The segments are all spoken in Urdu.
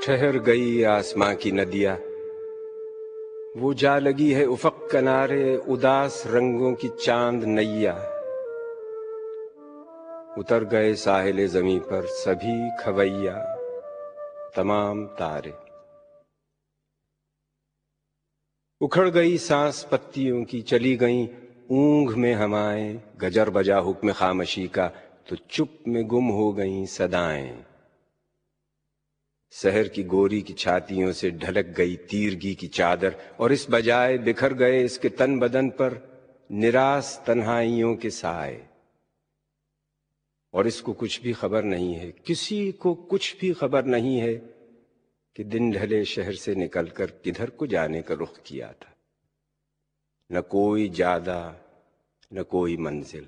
ٹھہر گئی آسماں کی ندیاں، وہ جا لگی ہے افق کنارے اداس رنگوں کی چاند نیا، اتر گئے ساحل زمیں پر سبھی کھویا تمام تارے، اکھڑ گئی سانس پتیوں کی چلی گئیں اونگ میں ہمائیں، گجر بجا حکم خامشی کا تو چپ میں گم ہو گئیں صدائیں، سحر کی گوری کی چھاتیوں سے ڈھلک گئی تیرگی کی چادر، اور اس بجائے بکھر گئے اس کے تن بدن پر نراس تنہائیوں کے سائے، اور اس کو کچھ بھی خبر نہیں ہے، کسی کو کچھ بھی خبر نہیں ہے کہ دن ڈھلے شہر سے نکل کر کدھر کو جانے کا رخ کیا تھا، نہ کوئی جادہ نہ کوئی منزل،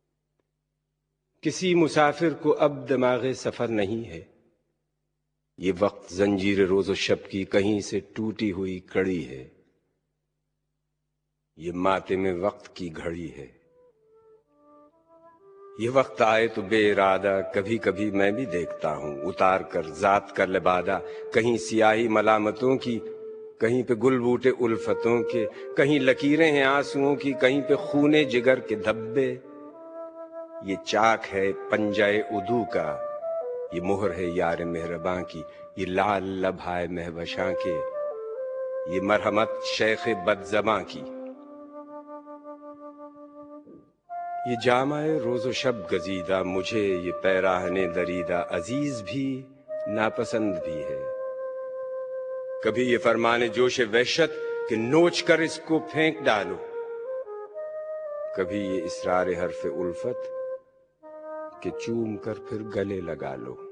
کسی مسافر کو اب دماغ سفر نہیں ہے، یہ وقت زنجیر روز و شب کی کہیں سے ٹوٹی ہوئی کڑی ہے، یہ ماتم وقت کی گھڑی ہے، یہ وقت آئے تو بے ارادہ کبھی کبھی میں بھی دیکھتا ہوں اتار کر ذات کا لبادہ، کہیں سیاہی ملامتوں کی، کہیں پہ گل بوٹے الفتوں کے، کہیں لکیریں ہیں آنسوؤں کی، کہیں پہ خونے جگر کے دھبے، یہ چاک ہے پنجہ عدو کا، یہ مہر ہے یار مہرباں کی، یہ لال لب ہائے مہوشاں کے، یہ مرحمت شیخ بدزباں کی، یہ جامع روز و شب گزیدہ مجھے یہ پیراہن دریدہ عزیز بھی ناپسند بھی ہے، کبھی یہ فرمان جوش وحشت کہ نوچ کر اس کو پھینک ڈالو، کبھی یہ اسرار حرف الفت کہ چوم کر پھر گلے لگا لو۔